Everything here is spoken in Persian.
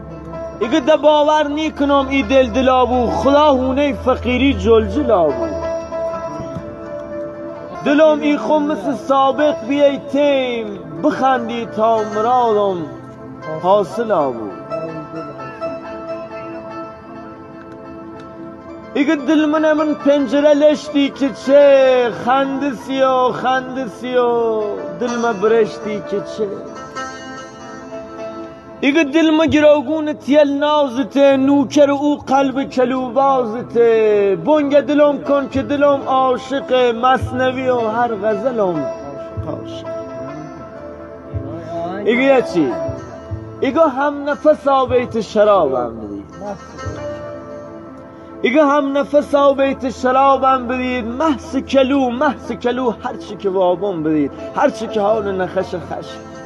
ایگه ده باور نیکنم ای دل دلابو خدا هونه فقیری جلجلابو دلم ای خم مثل سابق بیای تیم بخندی تا مرادم حاصل آبو ایگه دل من پنجره لشتی که چه خندسی و دل من برشتی که چه ایگه دل ما گراگون تیل نازته نوکر او قلب کلوبازته بنگ دلم کن که دلم عاشق مثنوی و هر غزلم عاشق ایگه چی؟ ایگه هم نفس آبیت شرابم بدید ایگه هم نفس آبیت شرابم بدید محس کلو هرچی که وابم بدید هرچی که حال نخش خش